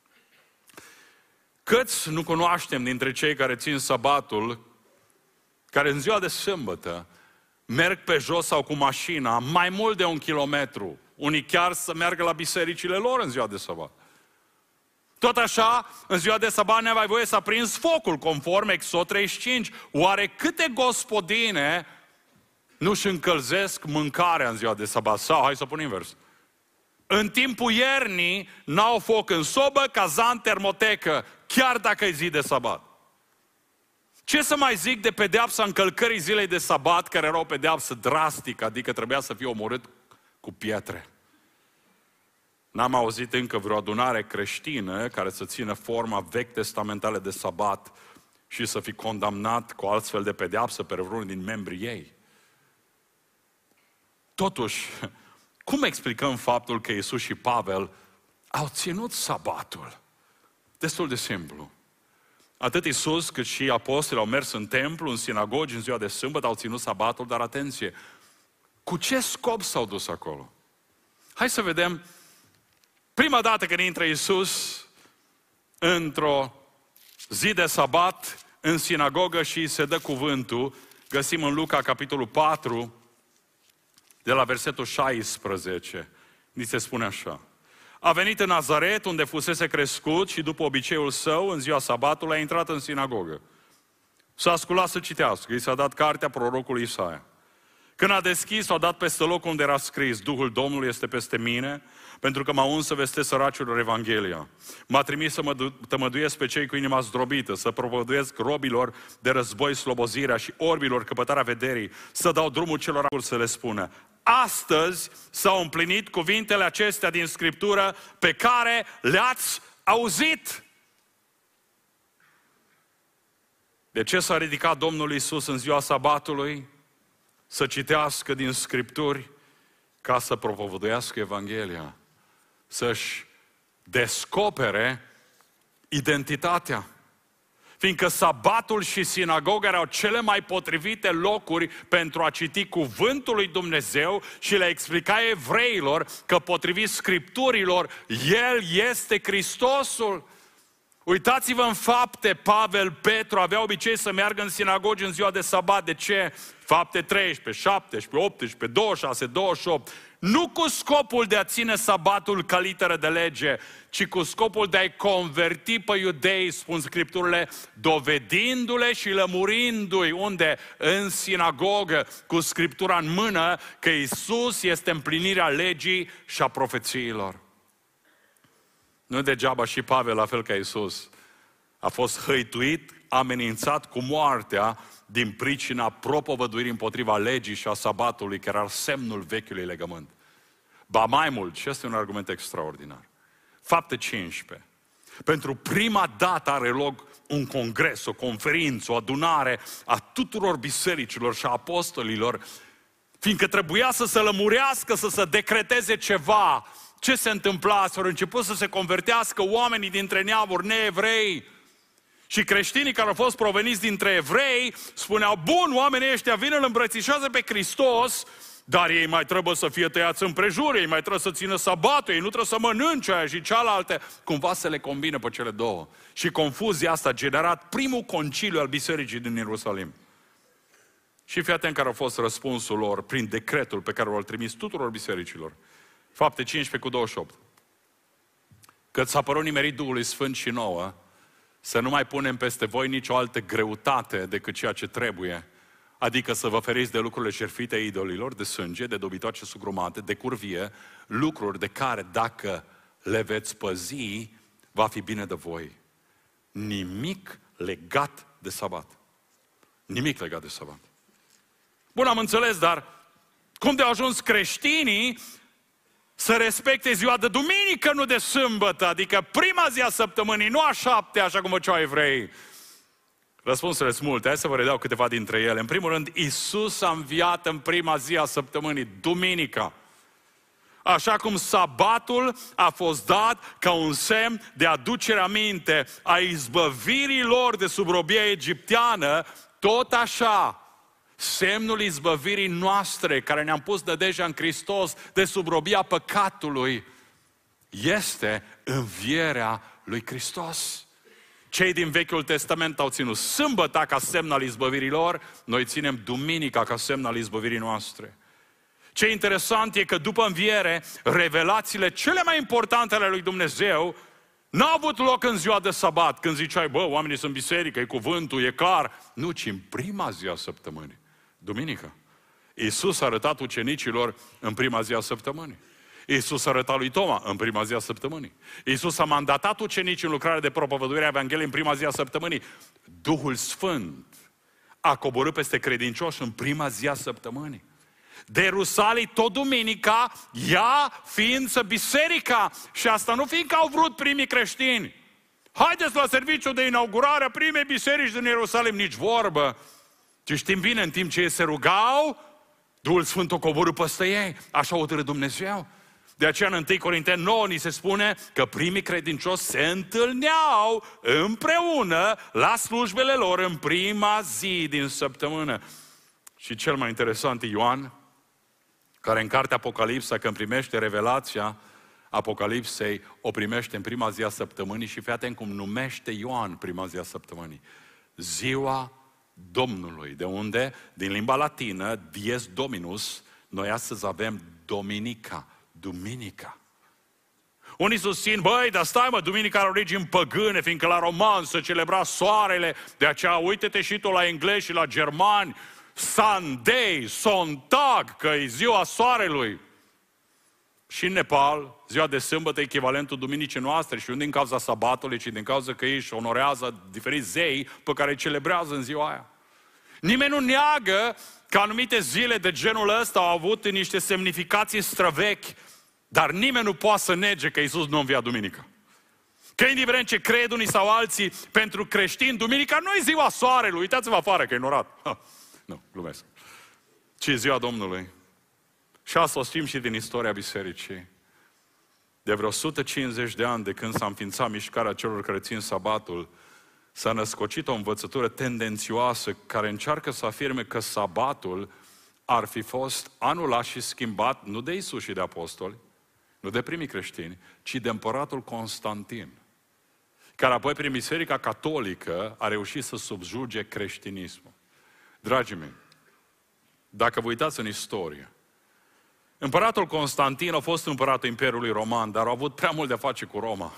Speaker 1: Câți nu cunoaștem dintre cei care țin sabatul, care în ziua de sâmbătă merg pe jos sau cu mașina mai mult de un kilometru, unii chiar să meargă la bisericile lor în ziua de sabat. Tot așa, în ziua de sabat neavai voie să aprinzi focul, conform Exod treizeci și cinci. Oare câte gospodine nu-și încălzesc mâncarea în ziua de sabat? Sau, hai să pun invers. În timpul iernii n-au foc în sobă, cazan, termotecă, chiar dacă e zi de sabat. Ce să mai zic de pedeapsa încălcării zilei de sabat, care era o pedeapsă drastică, adică trebuia să fie omorât cu pietre. N-am auzit încă vreo adunare creștină care să țină forma vechi testamentale de sabat și să fi condamnat cu altfel de pedeapsă pe vreunul din membrii ei. Totuși, cum explicăm faptul că Iisus și Pavel au ținut sabatul? Destul de simplu. Atât Iisus cât și apostolii au mers în templu, în sinagogi, în ziua de sâmbătă, au ținut sabatul, dar atenție, cu ce scop s-au dus acolo? Hai să vedem, prima dată când intră Iisus într-o zi de sabat, în sinagogă și se dă cuvântul, găsim în Luca, capitolul patru, de la versetul șaisprezece, ni se spune așa. A venit în Nazaret, unde fusese crescut și după obiceiul său, în ziua sabatului, a intrat în sinagogă. S-a sculat să citească, i s-a dat cartea prorocului Isaia. Când a deschis, a dat peste locul unde era scris, Duhul Domnului este peste mine, pentru că m-a uns să vestesc săracilor Evanghelia. M-a trimis să mă tămăduiesc pe cei cu inima zdrobită, să propovăduiesc robilor de război slobozirea și orbilor căpătarea vederii, să dau drumul celor acuri să le spună. Astăzi s-au împlinit cuvintele acestea din Scriptură pe care le-ați auzit. De ce s-a ridicat Domnul Iisus în ziua sabatului? Să citească din Scripturi ca să propovăduiască Evanghelia. Să-și descopere identitatea. Fiindcă sabatul și sinagoga erau cele mai potrivite locuri pentru a citi cuvântul lui Dumnezeu și le explica evreilor că potrivit Scripturilor, El este Hristosul. Uitați-vă în Fapte, Pavel, Petru aveau obicei să meargă în sinagogi în ziua de sabat. De ce? Fapte treisprezece, șaptesprezece, optsprezece, douăzeci și șase, douăzeci și opt. Nu cu scopul de a ține sabatul ca literă de lege, ci cu scopul de a-i converti pe iudei, spun Scripturile, dovedindu-le și lămurindu-i, unde? În sinagogă, cu Scriptura în mână, că Iisus este împlinirea legii și a profețiilor. Nu degeaba și Pavel, la fel ca Iisus, a fost hăituit, amenințat cu moartea din pricina propovăduirii împotriva legii și a sabatului, care era semnul vechiului legământ. Ba mai mult, și este un argument extraordinar. Fapte cincisprezece. Pentru prima dată are loc un congres, o conferință, o adunare a tuturor bisericilor și a apostolilor, fiindcă trebuia să se lămurească, să se decreteze ceva. Ce se întâmpla? S-au început să se convertească oamenii dintre neamuri neevrei. Și creștinii care au fost proveniți dintre evrei spuneau, bun, oamenii ăștia vin, îl îmbrățișează pe Hristos, dar ei mai trebuie să fie tăiați împrejur, ei mai trebuie să țină sabatul, ei nu trebuie să mănânce aia și cealaltă. Cumva se le combină pe cele două. Și confuzia asta a generat primul conciliu al bisericii din Ierusalim. Și fii atent care a fost răspunsul lor prin decretul pe care l-au trimis tuturor bisericilor. Fapte cincisprezece cu douăzeci și opt. Că ți-a părut nimerit Duhului Sfânt și nouă să nu mai punem peste voi nicio altă greutate decât ceea ce trebuie, adică să vă feriți de lucrurile șerfite idolilor, de sânge, de dobitoace sugrumate, de curvie, lucruri de care, dacă le veți păzi, va fi bine de voi. Nimic legat de sabat. Nimic legat de sabat. Bun, am înțeles, dar cum de au ajuns creștinii să respecte ziua de duminică, nu de sâmbătă, adică prima zi a săptămânii, nu a șaptea, așa cum făceau evrei? Răspunsurile sunt multe, hai să vă redau câteva dintre ele. În primul rând, Iisus a înviat în prima zi a săptămânii, duminica. Așa cum sabatul a fost dat ca un semn de aducere aminte a izbăvirii lor de sub robia egipteană, tot așa, semnul izbăvirii noastre, care ne-am pus nădejdea în Hristos de sub robia păcatului, este învierea lui Hristos. Cei din Vechiul Testament au ținut sâmbăta ca semn al izbăvirii lor, noi ținem duminica ca semn al izbăvirii noastre. Ce interesant e că după înviere, revelațiile cele mai importante ale lui Dumnezeu n-au avut loc în ziua de sabat, când ziceai, bă, oamenii sunt biserică, e cuvântul, e clar. Nu, ci în prima zi a săptămânii, duminică. Iisus a arătat ucenicilor în prima zi a săptămânii. Iisus a arătat lui Toma în prima zi a săptămânii. Iisus a mandatat ucenicii în lucrarea de propovăduire a Evangheliei în prima zi a săptămânii. Duhul Sfânt a coborât peste credincioși în prima zi a săptămânii. De Ierusalim tot duminica, ea ființă biserica. Și asta nu fiindcă au vrut primii creștini. Haideți la serviciul de inaugurare a primei biserici din Ierusalim, nici vorbă. Ci știm bine, în timp ce ei se rugau, Duhul Sfânt o coborâ peste ei. Așa o hotărâ Dumnezeu. De aceea în întâi Corinteni nouă ni se spune că primii credincioși se întâlneau împreună la slujbele lor în prima zi din săptămână. Și cel mai interesant e Ioan, care în cartea Apocalipsa, când primește revelația Apocalipsei, o primește în prima zi a săptămânii și fii atent cum numește Ioan prima zi a săptămânii. Ziua Domnului. De unde? Din limba latină, dies Dominus, noi astăzi avem Dominica, Duminica. Unii susțin, băi, dar stai mă, duminica are origini păgâne, fiindcă la roman se celebra soarele, de aceea uite-te și tu la englezi și la germani, Sunday, Sontag, că e ziua soarelui. Și în Nepal, ziua de sâmbătă e echivalentul duminicii noastre și nu din cauza sabatului, ci din cauza că ei își onorează diferiți zei pe care îi celebrează în ziua aia. Nimeni nu neagă că anumite zile de genul ăsta au avut niște semnificații străvechi, dar nimeni nu poate să nege că Iisus nu învia duminica. Că indiferent ce cred unii sau alții, pentru creștini, duminica nu e ziua soarelui, uitați-vă afară că e norat. Ha, nu, glumesc. Ci e ziua Domnului. Și asta o știm și din istoria bisericii. De vreo o sută cincizeci de ani de când s-a înființat mișcarea celor care țin sabatul, s-a născocit o învățătură tendențioasă care încearcă să afirme că sabatul ar fi fost anulat și schimbat nu de Iisus și de apostoli, nu de primii creștini, ci de împăratul Constantin, care apoi prin Biserica Catolică a reușit să subjuge creștinismul. Dragii mei, dacă vă uitați în istorie, împăratul Constantin a fost împăratul Imperiului Roman, dar a avut prea mult de a face cu Roma.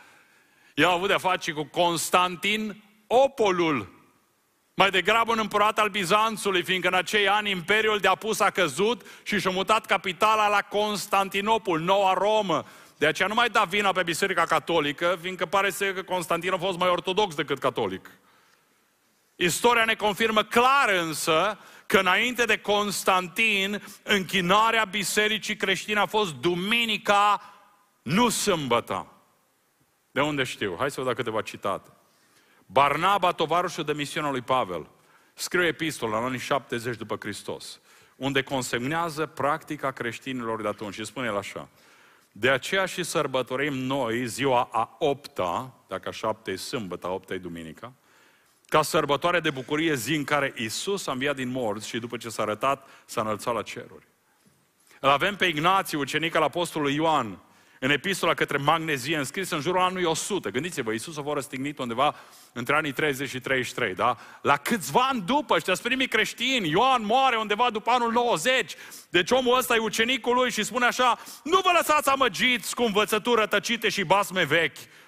Speaker 1: El a avut de a face cu Constantinopolul, mai degrabă un împărat al Bizanțului, fiindcă în acei ani Imperiul de Apus a căzut și și-a mutat capitala la Constantinopol, noua Romă. De aceea nu mai da vina pe Biserica Catolică, fiindcă pare să că Constantin a fost mai ortodox decât catolic. Istoria ne confirmă clar însă că înainte de Constantin, închinarea bisericii creștine a fost duminica, nu sâmbătă. De unde știu? Hai să vă dau câteva citate. Barnaba, tovarășul de misiune lui Pavel, scrie epistola în anii șaptezeci după Hristos, unde consemnează practica creștinilor de atunci și spune el așa: de aceea și sărbătorim noi ziua a opta, dacă a șapte e sâmbătă, a opta e duminica, ca sărbătoare de bucurie, zi în care Iisus a înviat din morți și după ce s-a arătat, s-a înălțat la ceruri. Îl avem pe Ignațiu, ucenic al apostolului Ioan, în epistola către Magnezie, înscris în jurul anului o sută. Gândiți-vă, Iisus a fost răstignit undeva între anii treizeci și treizeci și trei, da? La câțiva ani după, ăștia sunt primii creștini, Ioan moare undeva după anul nouăzeci. Deci omul ăsta e ucenicul lui și spune așa: nu vă lăsați amăgiți cu învățături rătăcite și basme vechi.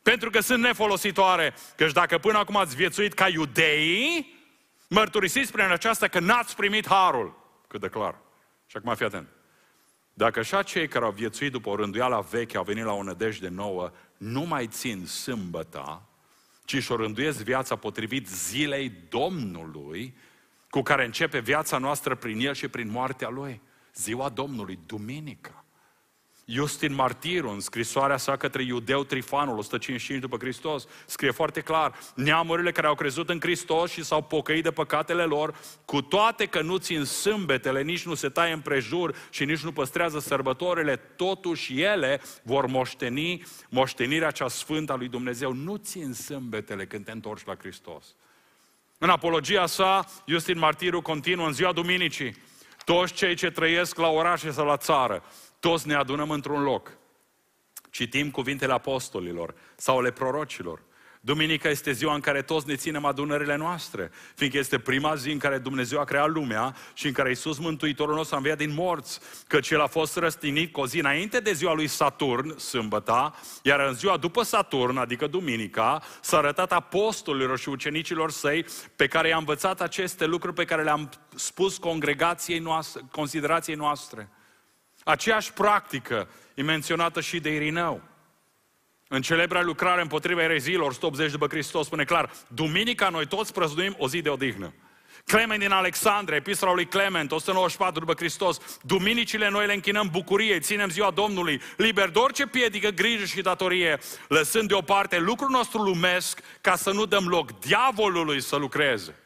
Speaker 1: Pentru că sunt nefolositoare. Căci dacă până acum ați viețuit ca iudeii, mărturisiți prin aceasta că n-ați primit harul. Cât de clar. Și acum fii atent. Dacă așa cei care au viețuit după o rânduială veche au venit la o nădejde nouă, nu mai țin sâmbăta, ci și-o rânduiesc viața potrivit zilei Domnului, cu care începe viața noastră prin El și prin moartea Lui. Ziua Domnului, duminica. Justin Martirul, în scrisoarea sa către Iudeu Trifanul, o sută cincizeci și cinci după Hristos, scrie foarte clar: neamurile care au crezut în Hristos și s-au pocăit de păcatele lor, cu toate că nu țin sâmbetele, nici nu se taie împrejur și nici nu păstrează sărbătorile, totuși ele vor moșteni moștenirea cea sfântă a lui Dumnezeu. Nu țin sâmbetele când te întorci la Hristos. În apologia sa, Justin Martirul continuă: în ziua duminicii, toți cei ce trăiesc la orașe sau la țară, toți ne adunăm într-un loc. Citim cuvintele apostolilor sau ale prorocilor. Duminica este ziua în care toți ne ținem adunările noastre, fiindcă este prima zi în care Dumnezeu a creat lumea și în care Iisus Mântuitorul nostru a înviat din morți, căci El a fost răstignit cu o zi înainte de ziua lui Saturn, sâmbăta, iar în ziua după Saturn, adică duminica, s-a arătat apostolilor și ucenicilor săi, pe care i-a învățat aceste lucruri pe care le-am spus congregației noastre, considerației noastre. Aceeași practică e menționată și de Irineu. În celebra lucrare împotriva ereziilor, o sută optzeci după Hristos, spune clar: duminica noi toți prăznuim o zi de odihnă. Clement din Alexandria, epistola lui Clement, o sută nouăzeci și patru după Hristos: duminicile noi le închinăm bucurie, ținem ziua Domnului, liber de orice piedică, grijă și datorie, lăsând deoparte lucrul nostru lumesc, ca să nu dăm loc diavolului să lucreze.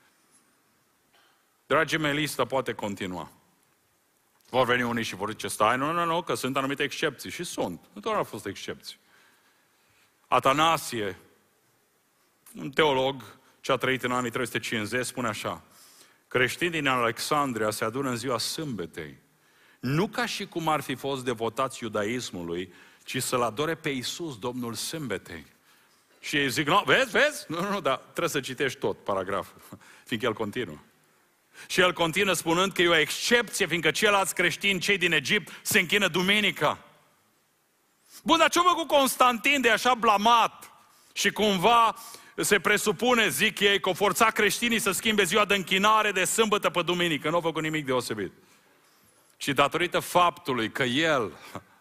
Speaker 1: Dragii mei, lista poate continua. Vor veni unii și vor zice: stai, nu, nu, nu, că sunt anumite excepții. Și sunt. Nu doar au fost excepții. Atanasie, un teolog ce a trăit în anii trei sute cincizeci, spune așa: creștinii din Alexandria se adună în ziua sâmbetei, nu ca și cum ar fi fost devotați iudaismului, ci să-L adore pe Iisus, Domnul sâmbetei. Și ei zic: nu, vezi, vezi? Nu, nu, nu, dar trebuie să citești tot paragraful, fiindcă el continuă. Și el continuă spunând că e o excepție, fiindcă ceilalți creștini, cei din Egipt, se închină duminica. Bun, dar ce-o făcut Constantin de așa blamat? Și cumva se presupune, zic ei, că o forța creștinii să schimbe ziua de închinare de sâmbătă pe duminică. Nu au făcut nimic deosebit. Și datorită faptului că el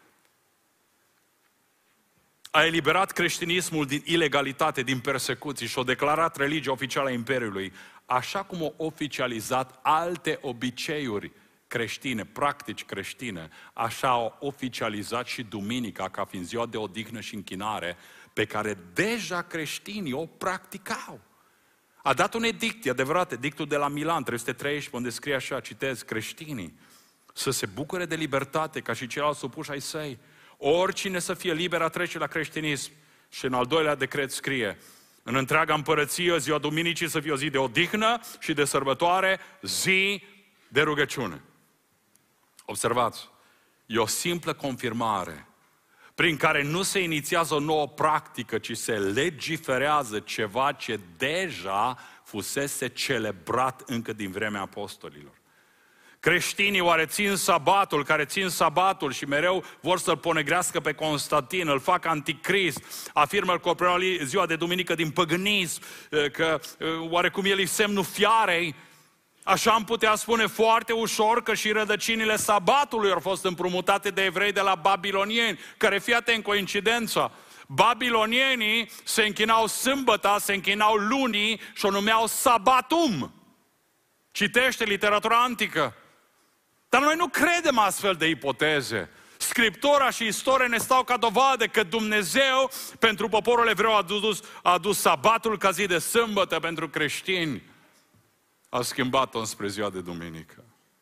Speaker 1: a eliberat creștinismul din ilegalitate, din persecuții și a declarat religia oficială a Imperiului, așa cum au oficializat alte obiceiuri creștine, practici creștine, așa au oficializat și duminica ca fiind ziua de odihnă și închinare pe care deja creștinii o practicau. A dat un edict, e adevărat, edictul de la Milan, trei sute treisprezece, unde scrie așa, citez: creștinii să se bucure de libertate ca și ceilalți supuși ai săi. Oricine să fie liber a trece la creștinism. Și în al doilea decret scrie: în întreaga împărăție, ziua duminicii să fie o zi de odihnă și de sărbătoare, zi de rugăciune. Observați, e o simplă confirmare prin care nu se inițiază o nouă practică, ci se legiferează ceva ce deja fusese celebrat încă din vremea apostolilor. Creștinii oare țin sabatul, care țin sabatul și mereu vor să-l ponegrească pe Constantin, îl fac anticrist, afirmă că o ziua de duminică din păgânism, că oarecum el e semnul fiarei. Așa am putea spune foarte ușor că și rădăcinile sabatului au fost împrumutate de evrei de la babilonieni, care, fii atent, coincidența, babilonienii se închinau sâmbăta, se închinau lunii și o numeau sabatum. Citește literatura antică. Dar noi nu credem astfel de ipoteze. Scriptura și istoria ne stau ca dovadă că Dumnezeu pentru poporul evreu a adus, a adus sabatul ca zi de sâmbătă pentru creștini. A schimbat-o înspre ziua de duminică.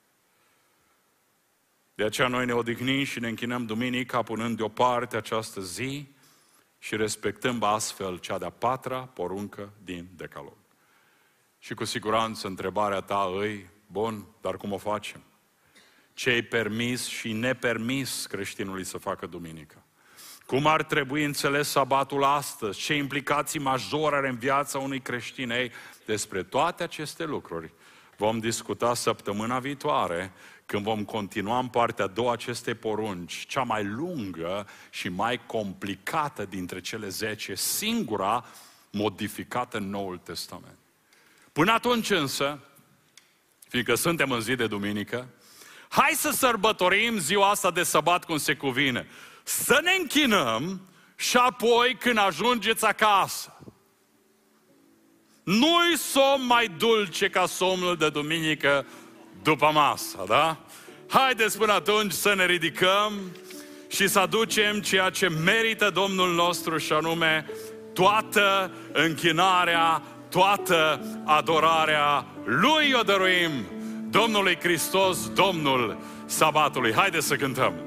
Speaker 1: De aceea noi ne odihnim și ne închinăm duminica punând deoparte această zi și respectăm astfel cea de-a patra poruncă din Decalog. Și cu siguranță întrebarea ta îi: bun, dar cum o facem? Ce-i permis și nepermis creștinului să facă duminică? Cum ar trebui înțeles sabatul astăzi? Ce implicații majore are în viața unui creștin? Ei, despre toate aceste lucruri vom discuta săptămâna viitoare, când vom continua în partea a doua acestei porunci, cea mai lungă și mai complicată dintre cele zece, singura modificată în Noul Testament. Până atunci însă, fiindcă suntem în zi de duminică, hai să sărbătorim ziua asta de sabat cum se cuvine. Să ne închinăm și apoi când ajungeți acasă. Nu-i somn mai dulce ca somnul de duminică după masă, da? Haideți până atunci să ne ridicăm și să aducem ceea ce merită Domnul nostru și anume toată închinarea, toată adorarea Lui o dăruim Domnului Hristos, Domnul sabatului. Haideți să cântăm!